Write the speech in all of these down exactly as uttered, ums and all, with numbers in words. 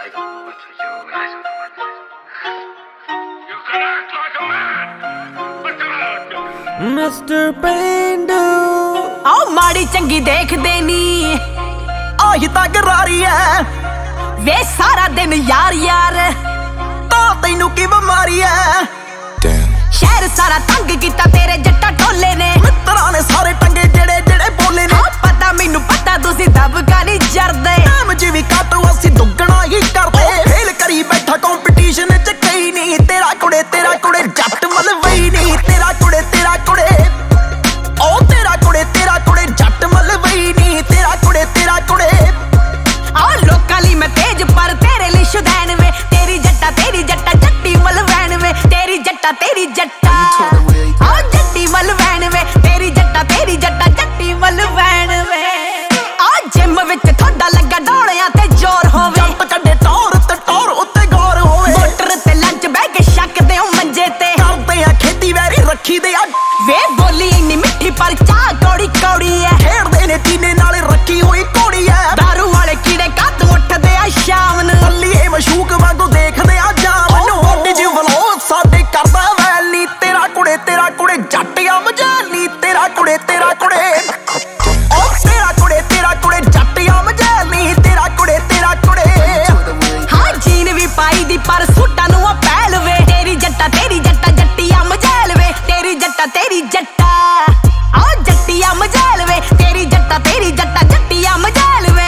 like what you guys are doing. You can act like a man, but don't hurt me. Mister ਪੇਂਡੂ ਆਓ ਮਾੜੀ ਚੰਗੀ ਦੇਖਦੇ ਨੀ ਆਹੀ ਤਾਂ ਗਰਾਰੀ ਐ ਵੇ ਸਾਰਾ ਦਿਨ ਯਾਰ ਯਾਰ ਤਾਂ ਤੈਨੂੰ ਕੀ ਬਿਮਾਰੀ ਐ ਸ਼ਹਿਰ ਸਾਰਾ ਤੰਗ ਕੀਤਾ ਤੇਰੇ ਜੱਟਾ ਢੋਲੇ ਨੇ ਮਿੱਤਰਾਂ ਨੇ ਸਾਰੇ ਟੰਗੇ ਜਿਹੜੇ ਜਿਹੜੇ ਬੋਲੇ ਨੇ ਆ ਪਤਾ ਮੈਨੂੰ ਪਤਾ ਤੁਸੀਂ ਦਬਕਾ ਨਹੀਂ ਜਰਦੇ ਟਾਈਮ ਚ ਵੀ ਘੱਟ ਅਸੀਂ ਦੁੱਗਣਾ ਹੀ ਕਰਦੇ ਫੇਲ ਕਰੀ ਬੈਠਾ ਕੰਪੀਟੀਸ਼ਨ ਚ ਕਈ ਨਹੀਂ ਤੇਰਾ ਕੁੜੇ ਤੇਰਾ ਕੁੜੇ ਜੱਟ ਮਲਵਈ ਨਹੀਂ ਤੇਰਾ ਕੁੜੇ ਤੇਰਾ ਕੁੜੇ ਓ ਤੇਰਾ ਕੁੜੇ ਤੇਰਾ ਕੁੜੇ ਜੱਟ ਮਲਵਈ ਨਹੀਂ ਤੇਰਾ ਕੁੜੇ ਤੇਰਾ ਕੁੜੇ ਆ ਲੋਕਾਂ ਲਈ ਮੈਂ ਤੇਜ ਪਰ ਤੇਰੇ ਲਈ ਸ਼ੁਦੈਨ ਵੇ ਤੇਰੀ ਜੱਟਾ ਤੇਰੀ ਜੱਟਾ ਜੱਟੀ ਮਲਵੈਣ ਵੇ ਤੇਰੀ ਜੱਟਾ ਤੇਰੀ ਜੱਟਾ ਆ ਜੱਟੀ ਮਲਵੈਣ ਵੇ ਤੇਰੀ ਜੱਟਾ ਤੇਰੀ ਜੱਟਾ ਜੱਟੀ ਮਲਵੈਣ ਵੇ ਆ ਜਿਮ ਵਿੱਚ ਤੁਹਾਡਾ ਲੱਗਾ ਡੋਲਿਆਂ ਤੇ ਜ਼ੋਰ ਹੋਵੇ ਜੰਪ ਕੱਢੇ ਟੌਰ ਤੇ ਟੌਰ ਉੱਤੇ ਗੌਰ ਹੋਵੇ ਮੋਟਰ ਤੇ ਲੰਚ ਬਹਿ ਕੇ ਛੱਕਦੇ ਹੋ ਮੰਜੇ ਤੇ ਕਰਦੇ ਆ ਖੇਤੀ ਵੈਰੀ ਰੱਖੀ ਦੇ ਆ ਵੇ ਬੋਲੀ ਇੰਨੀ ਮਿੱਠੀ ਪਰ ਚਾਹ ਕੌੜੀ ਕੌੜੀ ਐ ਖੇਡਦੇ ਨੇ ਟੀਨੇ ਨਾਲੇ ਰੱਖੀ ਹੋਈ ਘੋੜੀ ਐ ਦਾਰੂ ਵਾਲੇ ਕੀੜੇ ਕੱਦ ਉੱਠਦੇ ਆ ਸ਼ਾਮ ਨੂੰ ਬੱਲੀਏ ਮਸ਼ੂਕ ਵਾਂਗੂ ਦੇਖਦੇ ਆ ਜਾਮ ਨੂੰ ਵੱਡੀ ਜੀ ਵਲੋ ਸਾਡੇ ਕਰਦਾ ਵੈਲ ਨੀ ਤੇਰਾ ਕੁੜੇ ਤੇਰਾ ਕੁੜੇ ਜੱਟਿਆ ਮਜਾਲੀ ਤੇਰਾ ਕੁੜੇ ਤੇਰਾ ਕੁੜੇ ਓ ਤੇਰਾ ਕੁੜੇ ਤੇਰਾ ਕੁੜੇ ਜੱਟਿਆ ਮਜਾਲੀ ਤੇਰਾ ਕੁੜੇ ਤੇਰਾ ਕੁੜੇ ਹਾਂ ਜੀਨ ਵੀ ਪਾਈ ਦੀ ਪਰ ਸੂਟਾਂ ਨੂੰ ਆ ਪਹਿਲ ਵੇ ਤੇਰੀ ਜੱਟਾ ਤੇਰੀ ਜੱਟਾ ਜੱਟੀਆ ਮਜੈਲ ਵੇ ਤੇਰੀ ਜੱਟਾ ਤੇਰੀ ਜੱਟਾ ਆ ਜੱਟੀਆ ਮਜੈਲ ਵੇ ਤੇਰੀ ਜੱਟਾ ਤੇਰੀ ਜੱਟਾ ਜੱਟੀਆ ਮਜੈਲ ਵੇ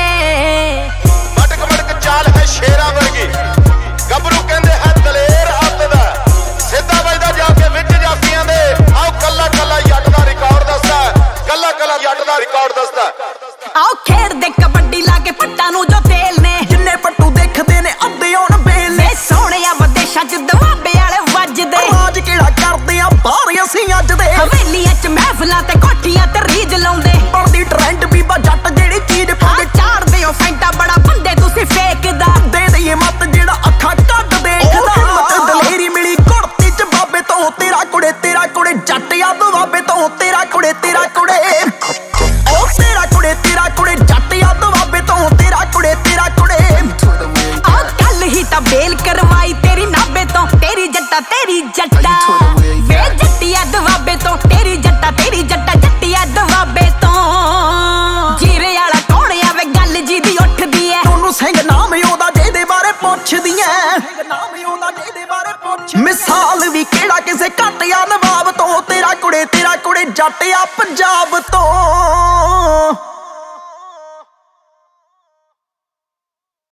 ਮਟਕ ਮਟਕ ਚਾਲ ਹੈ ਸ਼ੇਰਾਂ ਵਰਗੀ ਗੱਭਰੂ ਕਹਿੰਦੇ ਹੈ ਦਲੇਰ ਹੱਥ ਦਾ ਸਿੱਧਾ ਵੱਜਦਾ ਜਾ ਕੇ ਵਿੱਚ ਜਾਫੀਆਂ ਦੇ ਆਓ ਕੱਲਾ ਕੱਲਾ ਜੱਟ ਦਾ ਰਿਕਾਰਡ ਦੱਸਦਾ ਕੱਲਾ ਕੱਲਾ ਜੱਟ ਦਾ ਰਿਕਾਰਡ ਦੱਸਦਾ ਆਓ ਖੇਡਦੇ ਕਬੱਡੀ ਲਾ ਕੇ ਪੱਟਾਂ ਨੂੰ ਜੋ ਤੇਲ ਨੇ ਜਿੰਨੇ ਪੱਟੂ ਦੇਖਦੇ ਨੇ ਅੱਧੇ ਆਉਣ ਬੇਲ ਵੇ ਸੋਹਣਿਆ ਵਿਦੇਸ਼ਾਂ ਚ ਦਵਾਬੇ ਵਾਲੇ ਵੱਜਦੇ ਰਾਜ ਕਿਹੜਾ ਕਰਦੇ ਆ ਬਾਹਰ ਅਸੀਂ ਅੱਜ ਦੇ ਹਵੇਲੀਆਂ ਚ ਮਹਿਫਲਾਂ ਤੇ ਕੋਠੀਆਂ ਤੇ ਰੀਜ ਲਾਉਂਦੇ ਬਣਦੀ ਟ੍ਰੈਂਡ ਬੀਬਾ ਜੱਟ ਜਿਹੜੀ ਚੀਜ਼ ਹਾਂ ਪਾਉਂਦੇ ਚਾੜਦੇ ਹੋ ਫੈਂਟਾ ਬੜਾ ਬੰਦੇ ਤੁਸੀਂ ਫੇਕਦਾ ਦੇ ਦਈਏ ਮੱਤ ਜਿਹੜਾ ਅੱਖਾਂ ਕੱਢ ਦੇਖਦਾ ਹਿੰਮਤ ਦਲੇਰੀ ਮਿਲੀ ਕੁੜਤੀ ਚ ਬਾਬੇ ਤੋਂ ਤੇਰਾ ਕੁੜੇ ਤੇਰਾ ਕੁੜੇ ਜੱਟ ਯਾਦ ਬਾਬੇ ਤੋਂ ਤੇਰਾ ਕੁੜੇ ਤੇਰਾ ਕੁੜੇ ਓ ਤੇਰਾ ਕੁੜੇ ਤੇਰਾ ਕੁੜੇ ਜੱਟ ਯਾਦ ਬਾਬੇ ਤੋਂ ਤੇਰਾ ਕੁੜੇ ਤੇਰਾ ਕੁੜੇ ਆ ਕੱਲ ਹੀ ਤਾਂ ਬੇਲ ਕਰਵਾਈ ਤੇਰੀ ਨਾਬੇ ਤੋਂ ਤੇਰੀ ਜੱਟਾ ਤੇਰੀ ਜੱਟਾ ਵੇ ਜੱਟੀਆ ਦਵਾਬੇ ਤੋਂ ਤੇਰੀ ਜੱਟਾ ਤੇਰੀ ਜੱਟਾ ਜੱਟੀਆ ਦਵਾਬੇ ਤੋਂ ਜੀਰੇ ਵਾਲਾ ਕੌਣ ਆ ਵੇ ਗੱਲ ਜੀ ਦੀ ਉੱਠਦੀ ਐ ਉਹਨੂੰ ਸਿੰਘ ਨਾਮ ਉਹਦਾ ਜਿਹਦੇ ਬਾਰੇ ਪੁੱਛਦੀ ਐ ਨਾਮ ਉਹਦਾ ਜਿਹਦੇ ਬਾਰੇ ਪੁੱਛ ਮਿਸਾਲ ਵੀ ਕਿਹੜਾ ਕਿਸੇ ਘੱਟ ਆ ਨਵਾਬ ਤੋਂ ਤੇਰਾ ਕੁੜੇ ਤੇਰਾ ਕੁੜੇ ਜੱਟ ਆ ਪੰਜਾਬ ਤੋਂ